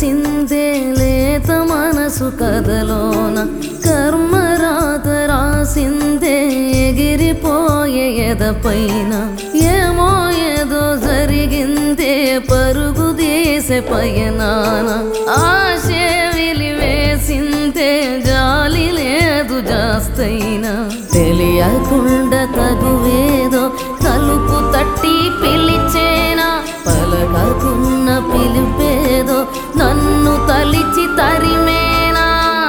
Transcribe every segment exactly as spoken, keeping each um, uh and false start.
తెలిసిందే లేత మనసు కథలోన కర్మరాత రాసిందే ఎగిరిపోయే ఎదపైన ఏమో ఏదో జరిగిందే పరుగు దేశ పయనాన ఆశే విలివేసిందే జాలి లేదు జాస్తైనా తెలియకుండా తగువేదో తలుపు తట్టి పిలిచేనా పలకకున్న పిలిపేదో నన్ను తలిచి తరిమేనా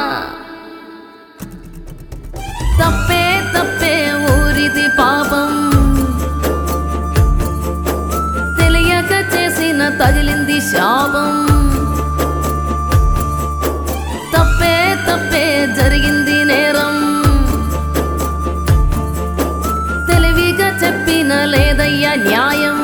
తప్పే తప్పే ఊరిది పాపం తెలియక చేసిన తగిలింది శాపం తప్పే తప్పే జరిగింది నేరం తెలివిగా చెప్పిన లేదయ్యా న్యాయం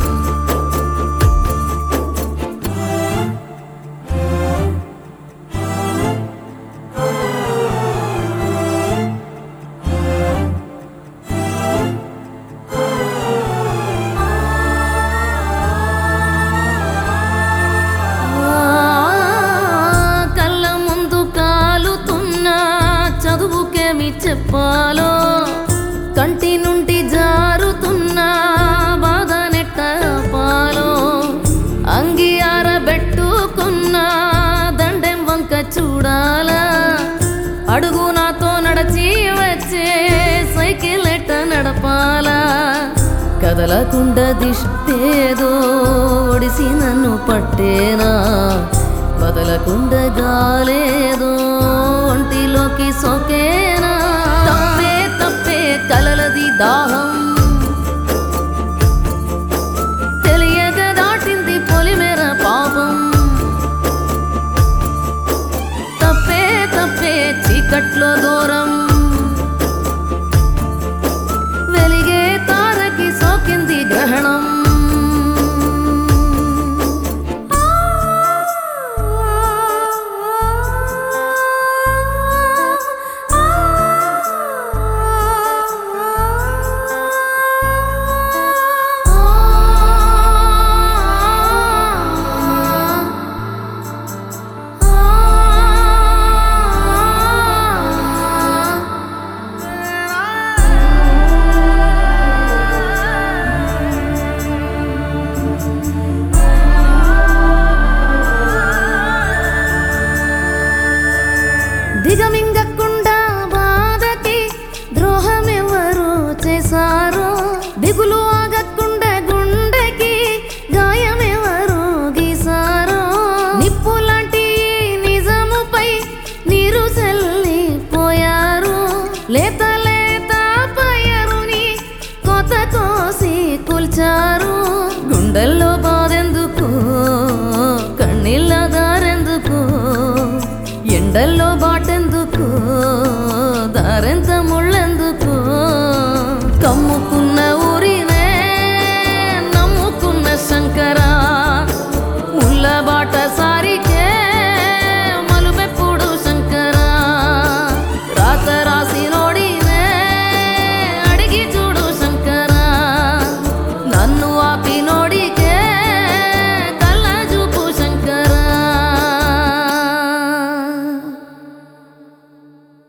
చెప్పాలో కంటి నుండి జారుతున్నా బాధ నెట్టాపాలో అంగి ఆరబెట్టుకున్నా దండెం వంక చూడాలా అడుగు నాతో నడచి వచ్చే సైకిల్ ఎట్ట నడపాలా కదలకుండా దిష్టేదో ఒడిసి నన్ను పట్టేనా వదలకుండా గాలేదో ఒంటిలోకి సోకేనా తప్పే తప్పే కలలది దాహం